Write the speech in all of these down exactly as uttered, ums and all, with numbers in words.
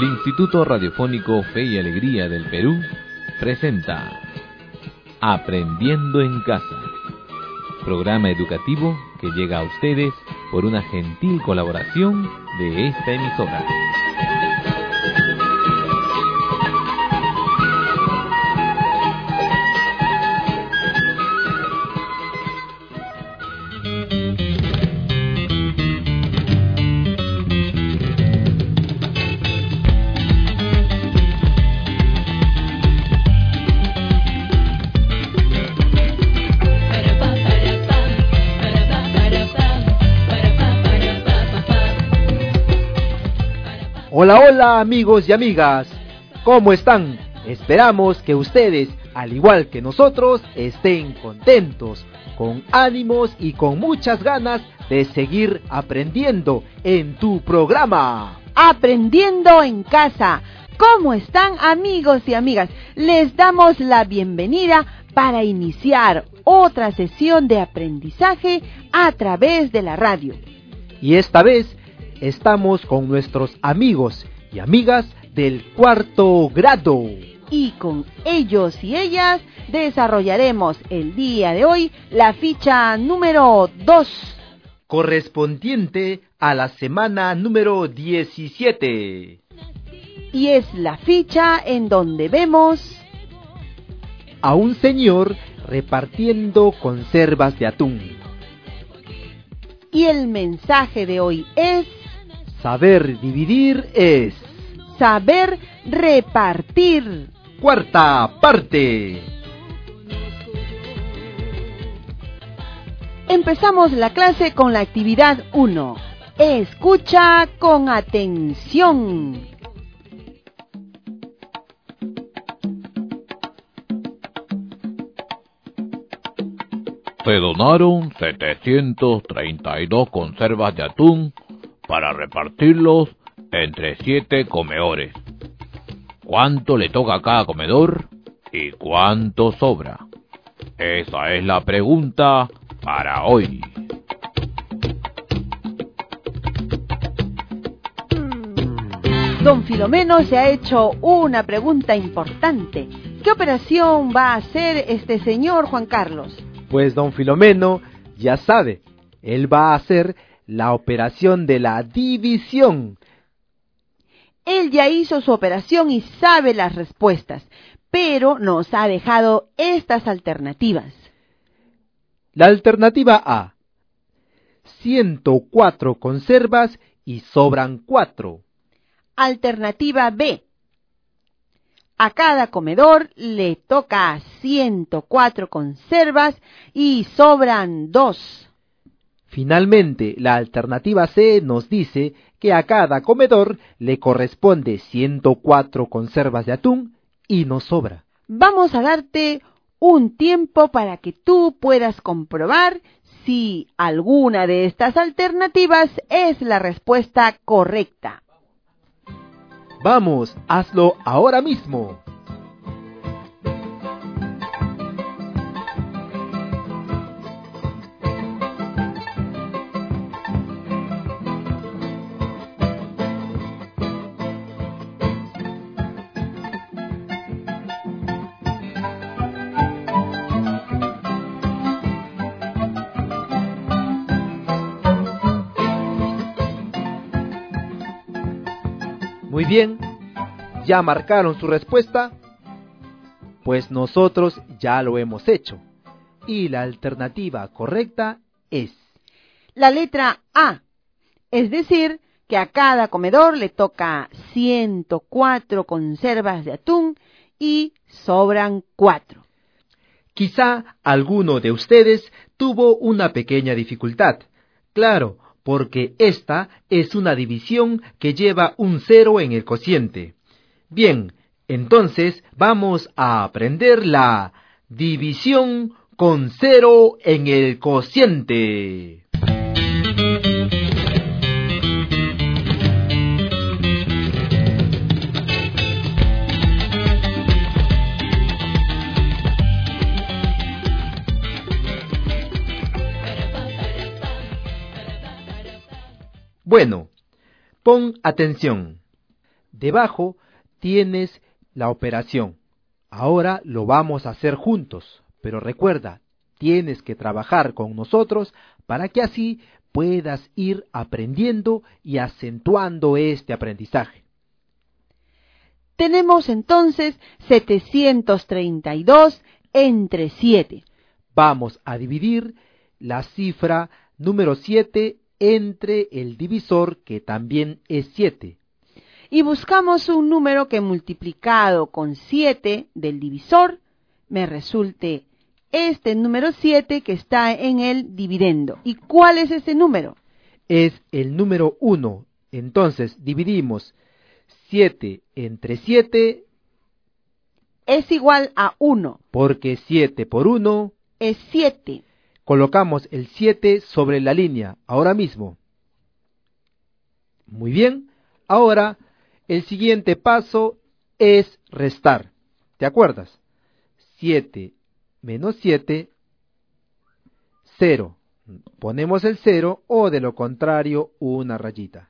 El Instituto Radiofónico Fe y Alegría del Perú presenta Aprendiendo en Casa, programa educativo que llega a ustedes por una gentil colaboración de esta emisora. Hola, hola amigos y amigas, ¿cómo están? Esperamos que ustedes, al igual que nosotros, estén contentos, con ánimos y con muchas ganas de seguir aprendiendo en tu programa. Aprendiendo en Casa. ¿Cómo están amigos y amigas? Les damos la bienvenida para iniciar otra sesión de aprendizaje a través de la radio. Y esta vez estamos con nuestros amigos y amigas del cuarto grado. Y con ellos y ellas desarrollaremos el día de hoy la ficha número dos, correspondiente a la semana número diecisiete. Y es la ficha en donde vemos a un señor repartiendo conservas de atún. Y el mensaje de hoy es: saber dividir es saber repartir. Cuarta parte. Empezamos la clase con la actividad uno. Escucha con atención. Se donaron setecientos treinta y dos conservas de atún para repartirlos entre siete comedores. ¿Cuánto le toca a cada comedor y cuánto sobra? Esa es la pregunta para hoy. Don Filomeno se ha hecho una pregunta importante. ¿Qué operación va a hacer este señor Juan Carlos? Pues don Filomeno ya sabe, él va a hacer la operación de la división. Él ya hizo su operación y sabe las respuestas, pero nos ha dejado estas alternativas. La alternativa A: ciento cuatro conservas y sobran cuatro. Alternativa B: a cada comedor le toca ciento cuatro conservas y sobran dos. Finalmente, la alternativa C nos dice que a cada comedor le corresponde ciento cuatro conservas de atún y no sobra. Vamos a darte un tiempo para que tú puedas comprobar si alguna de estas alternativas es la respuesta correcta. Vamos, hazlo ahora mismo. Muy bien, ¿ya marcaron su respuesta? Pues nosotros ya lo hemos hecho. Y la alternativa correcta es la letra A, es decir, que a cada comedor le toca ciento cuatro conservas de atún y sobran cuatro. Quizá alguno de ustedes tuvo una pequeña dificultad. Claro, porque esta es una división que lleva un cero en el cociente. Bien, entonces vamos a aprender la división con cero en el cociente. Bueno, pon atención. Debajo tienes la operación. Ahora lo vamos a hacer juntos, pero recuerda, tienes que trabajar con nosotros para que así puedas ir aprendiendo y acentuando este aprendizaje. Tenemos entonces setecientos treinta y dos entre siete. Vamos a dividir la cifra número siete entre el divisor, que también es siete. Y buscamos un número que multiplicado con siete del divisor me resulte este número siete que está en el dividendo. ¿Y cuál es ese número? Es el número uno. Entonces dividimos siete entre siete. Es igual a uno. Porque siete por uno es siete. Colocamos el siete sobre la línea ahora mismo. Muy bien. Ahora el siguiente paso es restar. ¿Te acuerdas? siete menos siete, cero. Ponemos el cero o de lo contrario una rayita.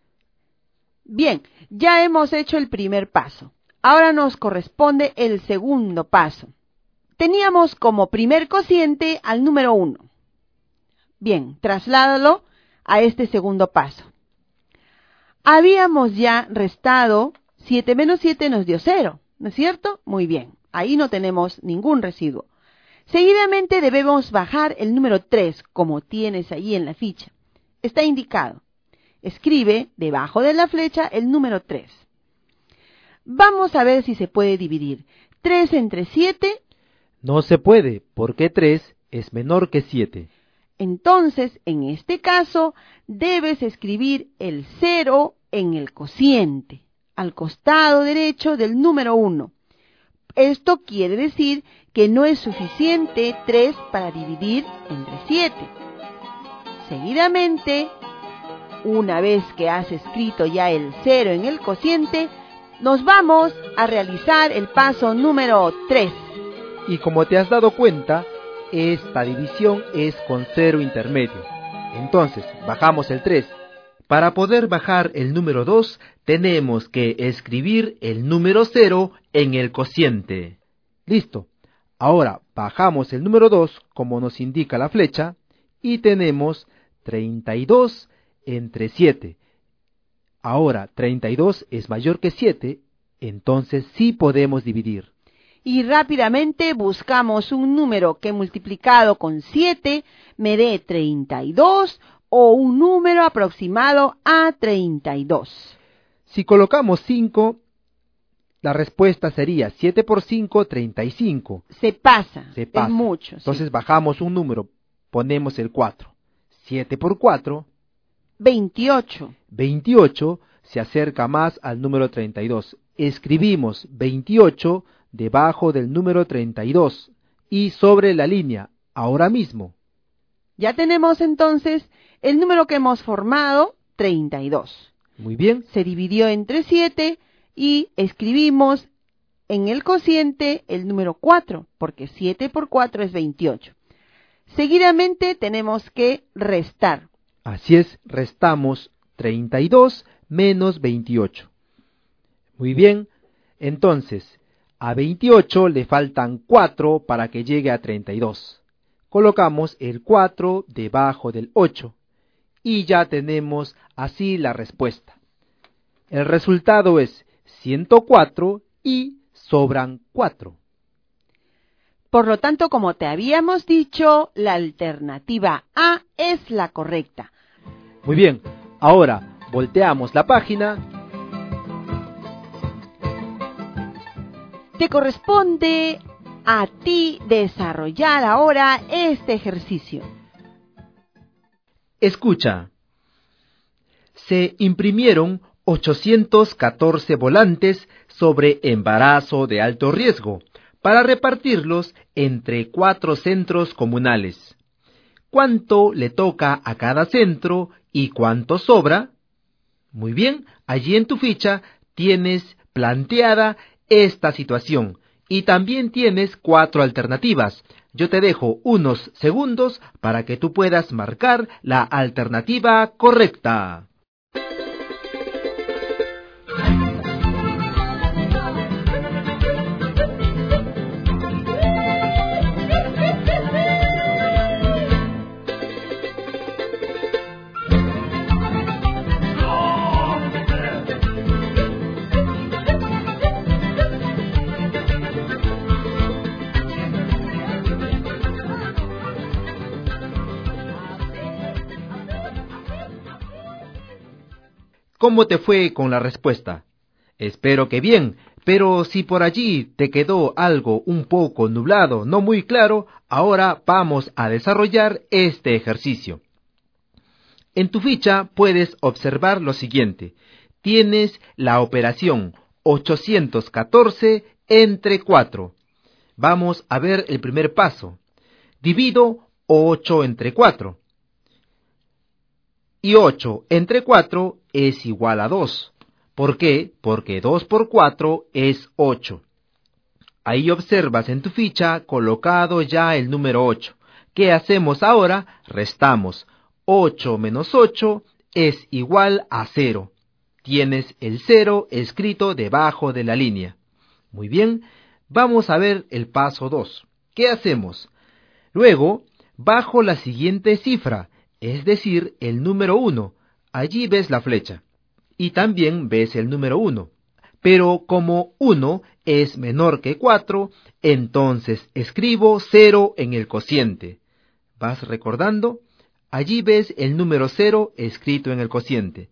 Bien, ya hemos hecho el primer paso. Ahora nos corresponde el segundo paso. Teníamos como primer cociente al número uno. Bien, trasládalo a este segundo paso. Habíamos ya restado siete menos siete nos dio cero, ¿no es cierto? Muy bien, ahí no tenemos ningún residuo. Seguidamente debemos bajar el número tres, como tienes allí en la ficha. Está indicado. Escribe debajo de la flecha el número tres. Vamos a ver si se puede dividir. tres entre siete. No se puede, porque tres es menor que siete. Entonces, en este caso, debes escribir el cero en el cociente, al costado derecho del número uno. Esto quiere decir que no es suficiente tres para dividir entre siete. Seguidamente, una vez que has escrito ya el cero en el cociente, nos vamos a realizar el paso número tres. Y como te has dado cuenta, esta división es con cero intermedio. Entonces, bajamos el tres. Para poder bajar el número dos, tenemos que escribir el número cero en el cociente. Listo. Ahora bajamos el número dos, como nos indica la flecha, y tenemos treinta y dos entre siete. Ahora treinta y dos es mayor que siete, entonces sí podemos dividir. Y rápidamente buscamos un número que multiplicado con siete me dé treinta y dos o un número aproximado a treinta y dos. Si colocamos cinco, la respuesta sería siete por cinco, treinta y cinco. Se pasa, Se pasa. Es mucho. Entonces sí. Bajamos un número, ponemos el cuatro. siete por cuatro. veintiocho. veintiocho se acerca más al número treinta y dos. Escribimos veintiocho debajo del número treinta y dos y sobre la línea, ahora mismo. Ya tenemos entonces el número que hemos formado, treinta y dos. Muy bien. Se dividió entre siete y escribimos en el cociente el número cuatro, porque siete por cuatro es veintiocho. Seguidamente tenemos que restar. Así es, restamos treinta y dos menos veintiocho. Muy bien, entonces, a veintiocho le faltan cuatro para que llegue a treinta y dos. Colocamos el cuatro debajo del ocho y ya tenemos así la respuesta. El resultado es ciento cuatro y sobran cuatro. Por lo tanto, como te habíamos dicho, la alternativa A es la correcta. Muy bien, ahora volteamos la página. Te corresponde a ti desarrollar ahora este ejercicio. Escucha. Se imprimieron ochocientos catorce volantes sobre embarazo de alto riesgo para repartirlos entre cuatro centros comunales. ¿Cuánto le toca a cada centro y cuánto sobra? Muy bien, allí en tu ficha tienes planteada esta situación y también tienes cuatro alternativas. Yo te dejo unos segundos para que tú puedas marcar la alternativa correcta. ¿cómo te fue con la respuesta? Espero que bien, pero si por allí te quedó algo un poco nublado, no muy claro, ahora vamos a desarrollar este ejercicio. En tu ficha puedes observar lo siguiente. Tienes la operación ochocientos catorce entre cuatro. Vamos a ver el primer paso. Divido ocho entre cuatro. Y ocho entre cuatro es igual a dos. ¿Por qué? Porque dos por cuatro es ocho. Ahí observas en tu ficha colocado ya el número ocho. ¿Qué hacemos ahora? Restamos. ocho menos ocho es igual a cero. Tienes el cero escrito debajo de la línea. Muy bien, vamos a ver el paso dos. ¿Qué hacemos? Luego, bajo la siguiente cifra, es decir, el número uno. Allí ves la flecha. Y también ves el número uno. Pero como uno es menor que cuatro, entonces escribo cero en el cociente. ¿Vas recordando? Allí ves el número cero escrito en el cociente.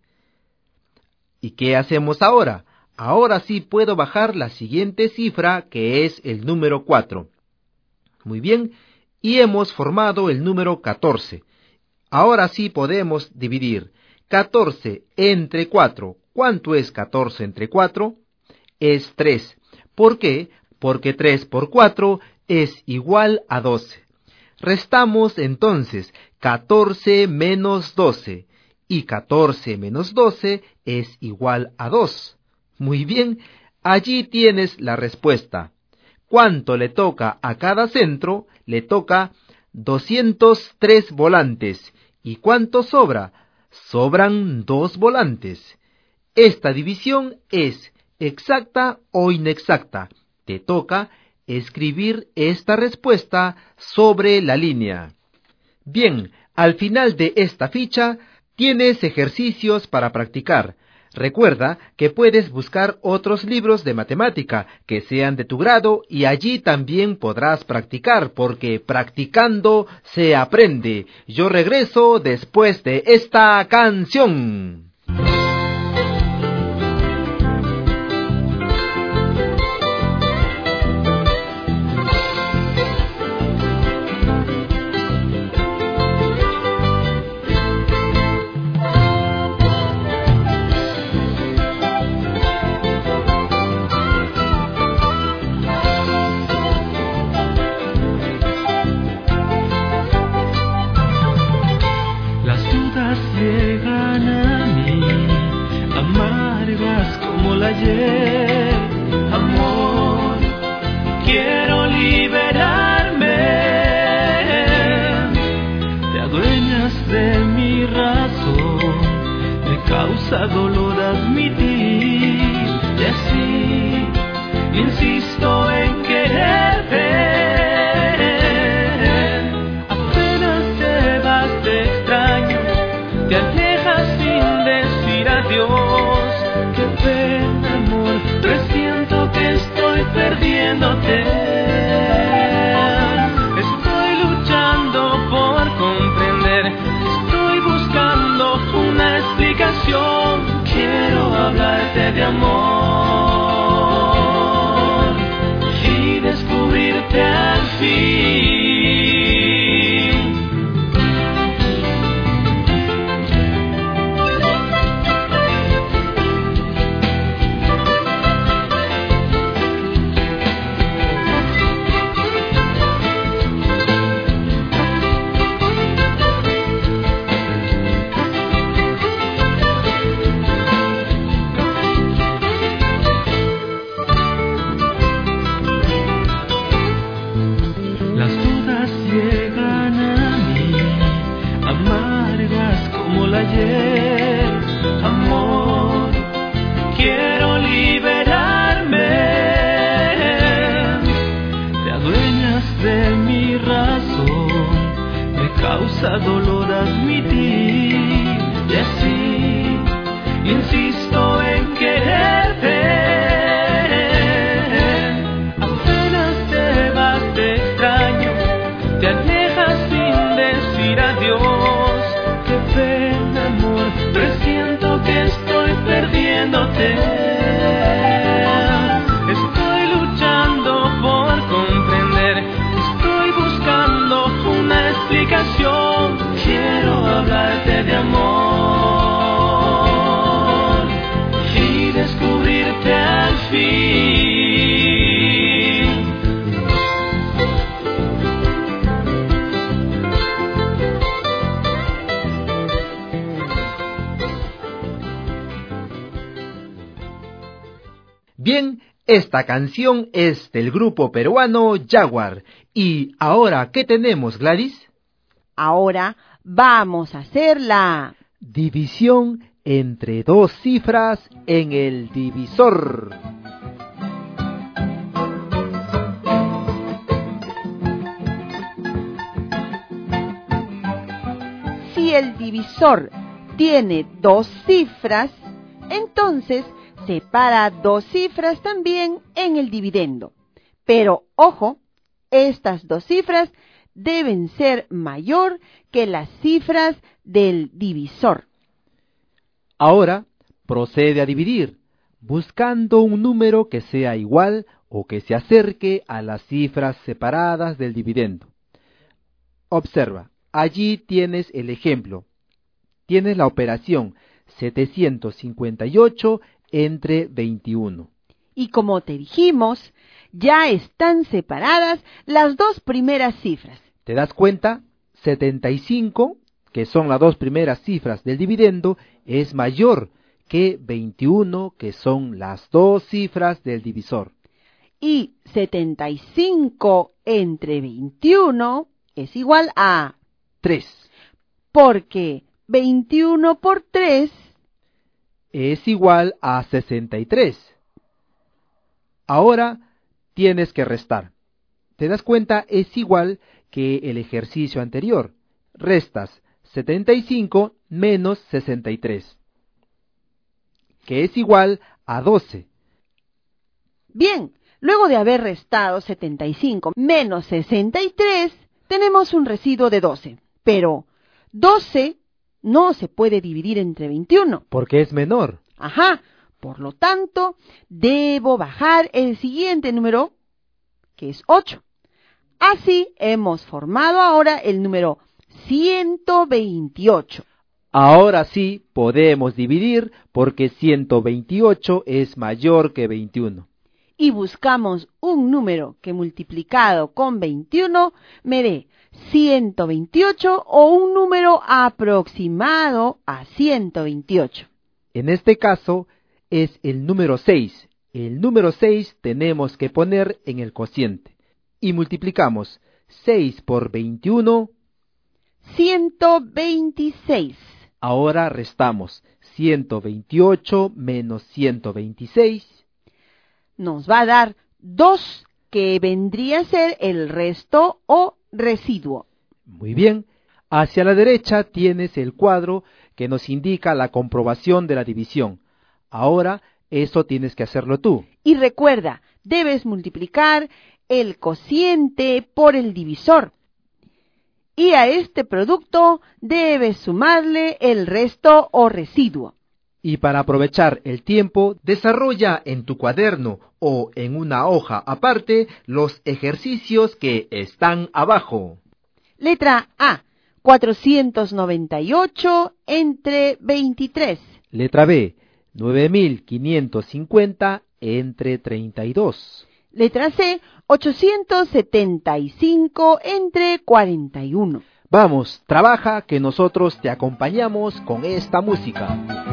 ¿Y qué hacemos ahora? Ahora sí puedo bajar la siguiente cifra, que es el número cuatro. Muy bien, y hemos formado el número catorce. Ahora sí podemos dividir. catorce entre cuatro. ¿Cuánto es catorce entre cuatro? Es tres. ¿Por qué? Porque tres por cuatro es igual a doce. Restamos entonces catorce menos doce. Y catorce menos doce es igual a dos. Muy bien, allí tienes la respuesta. ¿Cuánto le toca a cada centro? Le toca doscientos tres volantes. ¿Y cuánto sobra? Sobran dos volantes. Esta división es exacta o inexacta. Te toca escribir esta respuesta sobre la línea. Bien, al final de esta ficha tienes ejercicios para practicar. Recuerda que puedes buscar otros libros de matemática que sean de tu grado y allí también podrás practicar, porque practicando se aprende. Yo regreso después de esta canción. Amor, quiero liberarme. Te adueñas de mi razón, me causa dolor admitir, y así insisto en quererte. Apenas te vas te extraño, te alejas sin decir adiós. Qué pena, amor, presiento que estoy perdiéndote. Estoy luchando por comprender, estoy buscando una explicación. Quiero hablarte de amor y descubrirte al fin. Amor, quiero liberarme. Te adueñas de mi razón, me causa dolor admitir, y así insisto en quererte. Apenas te vas te extraño, te alejas sin decir adiós. Qué pena, amor, presiento que estoy perdiendo. Bien, esta canción es del grupo peruano Jaguar. ¿Y ahora qué tenemos, Gladys? Ahora vamos a hacer la división entre dos cifras en el divisor. Si el divisor tiene dos cifras, entonces separa dos cifras también en el dividendo. Pero, ojo, estas dos cifras deben ser mayor que las cifras del divisor. Ahora, procede a dividir, buscando un número que sea igual o que se acerque a las cifras separadas del dividendo. Observa, allí tienes el ejemplo. Tienes la operación setecientos cincuenta y ocho entre veintiuno. Y como te dijimos, ya están separadas las dos primeras cifras. ¿Te das cuenta? setenta y cinco, que son las dos primeras cifras del dividendo, es mayor que veintiuno, que son las dos cifras del divisor. Y setenta y cinco entre veintiuno es igual a tres. Porque veintiuno por tres es igual a sesenta y tres. Ahora tienes que restar. ¿Te das cuenta? Es igual que el ejercicio anterior. Restas setenta y cinco menos sesenta y tres, que es igual a doce. Bien, luego de haber restado setenta y cinco menos sesenta y tres, tenemos un residuo de doce. Pero doce no se puede dividir entre veintiuno. Porque es menor. Ajá, por lo tanto, debo bajar el siguiente número, que es ocho. Así hemos formado ahora el número ciento veintiocho. Ahora sí podemos dividir porque ciento veintiocho es mayor que veintiuno. Y buscamos un número que multiplicado con veintiuno me dé ciento veintiocho o un número aproximado a ciento veintiocho. En este caso es el número seis. El número seis tenemos que poner en el cociente. Y multiplicamos seis por veintiuno. ciento veintiséis. Ahora restamos ciento veintiocho menos ciento veintiséis. Nos va a dar dos, que vendría a ser el resto o residuo. Muy bien. Hacia la derecha tienes el cuadro que nos indica la comprobación de la división. Ahora eso tienes que hacerlo tú. Y recuerda, debes multiplicar el cociente por el divisor. Y a este producto debes sumarle el resto o residuo. Y para aprovechar el tiempo, desarrolla en tu cuaderno o en una hoja aparte los ejercicios que están abajo. Letra A, cuatrocientos noventa y ocho entre veintitrés. Letra B, nueve mil quinientos cincuenta entre treinta y dos. Letra C, ochocientos setenta y cinco entre cuarenta y uno. Vamos, trabaja, que nosotros te acompañamos con esta música.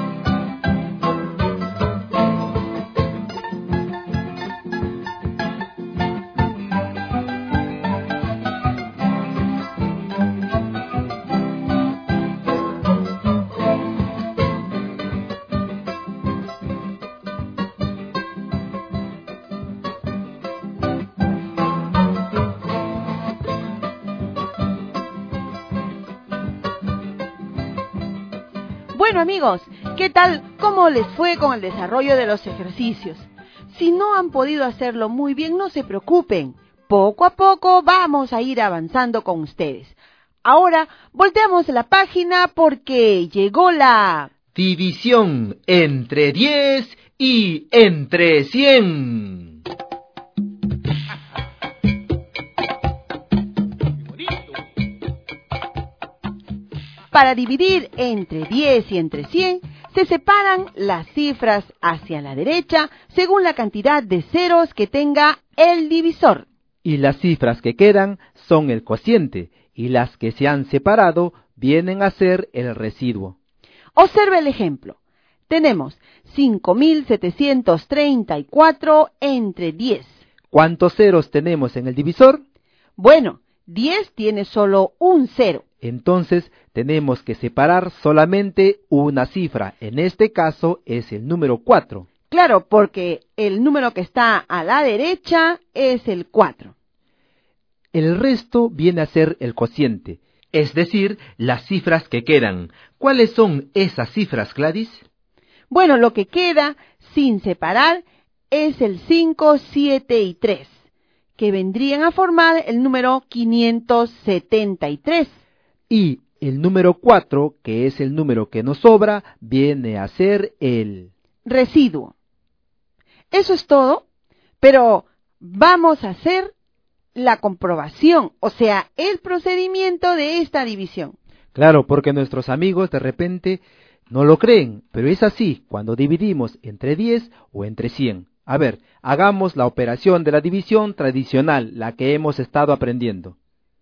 Bueno amigos, ¿qué tal? ¿Cómo les fue con el desarrollo de los ejercicios? Si no han podido hacerlo muy bien, no se preocupen. Poco a poco vamos a ir avanzando con ustedes. Ahora volteamos la página porque llegó la división entre diez y entre cien. Para dividir entre diez y entre cien, se separan las cifras hacia la derecha según la cantidad de ceros que tenga el divisor. Y las cifras que quedan son el cociente, y las que se han separado vienen a ser el residuo. Observa el ejemplo. Tenemos cinco mil setecientos treinta y cuatro entre diez. ¿Cuántos ceros tenemos en el divisor? Bueno, diez tiene solo un cero. Entonces tenemos que separar solamente una cifra. En este caso es el número cuatro. Claro, porque el número que está a la derecha es el cuatro. El resto viene a ser el cociente, es decir, las cifras que quedan. ¿Cuáles son esas cifras, Gladys? Bueno, lo que queda sin separar es el cinco, siete y tres, que vendrían a formar el número quinientos setenta y tres. Y el número cuatro, que es el número que nos sobra, viene a ser el residuo. Eso es todo, pero vamos a hacer la comprobación, o sea, el procedimiento de esta división. Claro, porque nuestros amigos de repente no lo creen, pero es así cuando dividimos entre diez o entre cien. A ver, hagamos la operación de la división tradicional, la que hemos estado aprendiendo.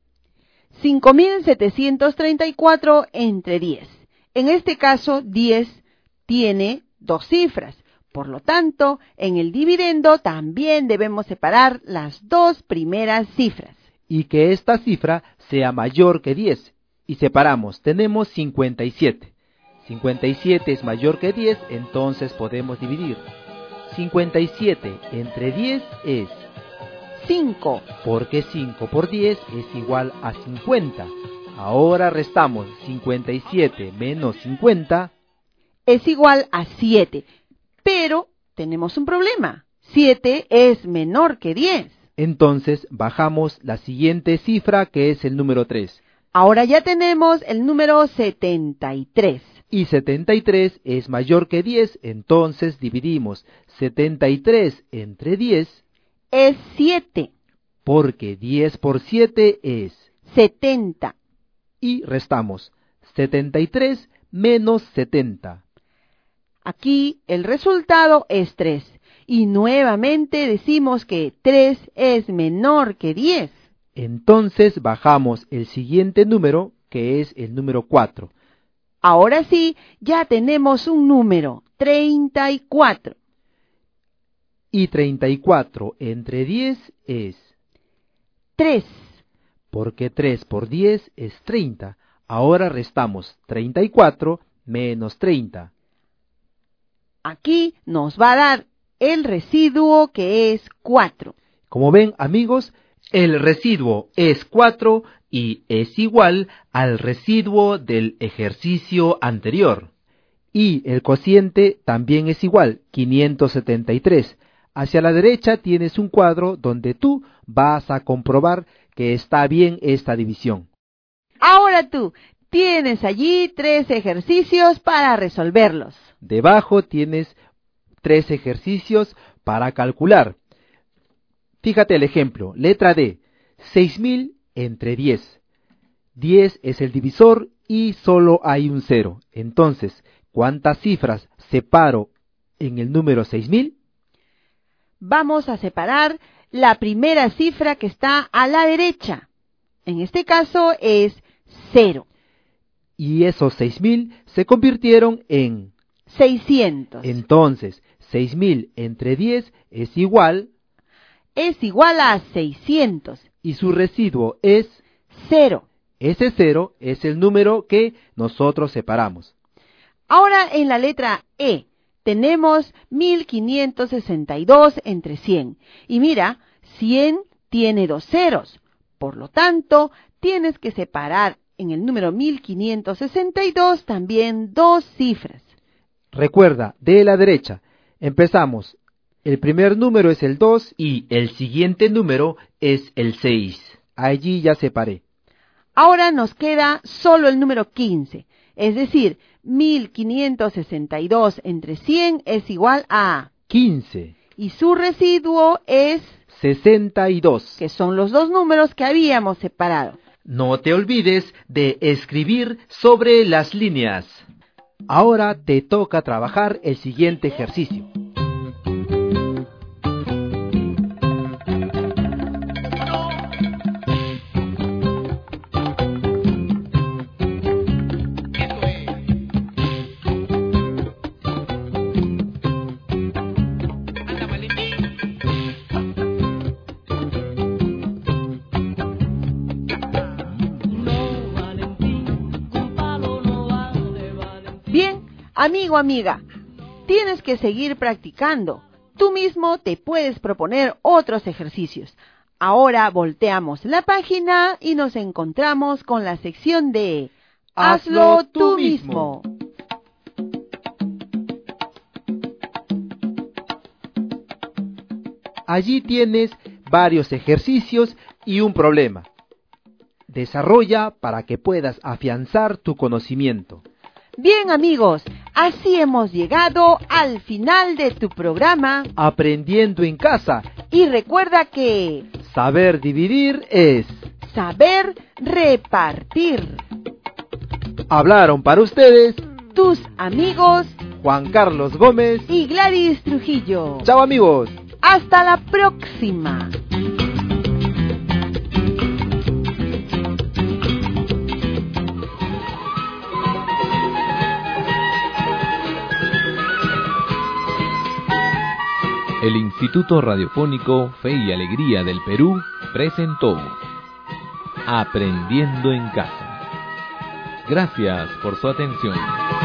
cinco mil setecientos treinta y cuatro entre diez. En este caso, diez tiene dos cifras. Por lo tanto, en el dividendo también debemos separar las dos primeras cifras. Y que esta cifra sea mayor que diez. Y separamos, tenemos cincuenta y siete. cincuenta y siete es mayor que diez, entonces podemos dividir. cincuenta y siete entre diez es cinco. Porque cinco por diez es igual a cincuenta. Ahora restamos cincuenta y siete menos cincuenta. Es igual a siete. Pero tenemos un problema. siete es menor que diez. Entonces bajamos la siguiente cifra, que es el número tres. Ahora ya tenemos el número setenta y tres. Y setenta y tres es mayor que diez, entonces dividimos setenta y tres entre diez. Es siete. Porque diez por siete es setenta. Y restamos setenta y tres menos setenta. Aquí el resultado es tres. Y nuevamente decimos que tres es menor que diez. Entonces bajamos el siguiente número, que es el número cuatro. Ahora sí, ya tenemos un número, treinta y cuatro. Y treinta y cuatro entre diez es tres. Porque tres por diez es treinta. Ahora restamos treinta y cuatro menos treinta. Aquí nos va a dar el residuo, que es cuatro. Como ven, amigos, el residuo es cuatro y es igual al residuo del ejercicio anterior. Y el cociente también es igual, quinientos setenta y tres. Hacia la derecha tienes un cuadro donde tú vas a comprobar que está bien esta división. Ahora tú tienes allí tres ejercicios para resolverlos. Debajo tienes tres ejercicios para calcular. Fíjate el ejemplo, letra D, seis mil entre diez. diez es el divisor y solo hay un cero. Entonces, ¿cuántas cifras separo en el número seis mil? Vamos a separar la primera cifra que está a la derecha. En este caso es cero. Y esos seis mil se convirtieron en seiscientos. Entonces, seis mil entre diez es igual es igual a seiscientos. Y su residuo es cero. Ese cero es el número que nosotros separamos. Ahora en la letra E tenemos mil quinientos sesenta y dos entre cien. Y mira, cien tiene dos ceros. Por lo tanto, tienes que separar en el número mil quinientos sesenta y dos también dos cifras. Recuerda, de la derecha, empezamos. El primer número es el dos y el siguiente número es el seis. Allí ya separé. Ahora nos queda solo el número quince, es decir, mil quinientos sesenta y dos entre cien es igual a quince. Y su residuo es sesenta y dos, que son los dos números que habíamos separado. No te olvides de escribir sobre las líneas. Ahora te toca trabajar el siguiente ejercicio. Amigo, amiga, tienes que seguir practicando. Tú mismo te puedes proponer otros ejercicios. Ahora volteamos la página y nos encontramos con la sección de Hazlo tú mismo. Allí tienes varios ejercicios y un problema. Desarrolla para que puedas afianzar tu conocimiento. Bien, amigos, así hemos llegado al final de tu programa Aprendiendo en casa. Y recuerda que Saber dividir es saber repartir. Hablaron para ustedes Tus amigos Juan Carlos Gómez y Gladys Trujillo. Chao, amigos. Hasta la próxima. El Instituto Radiofónico Fe y Alegría del Perú presentó Aprendiendo en Casa. Gracias por su atención.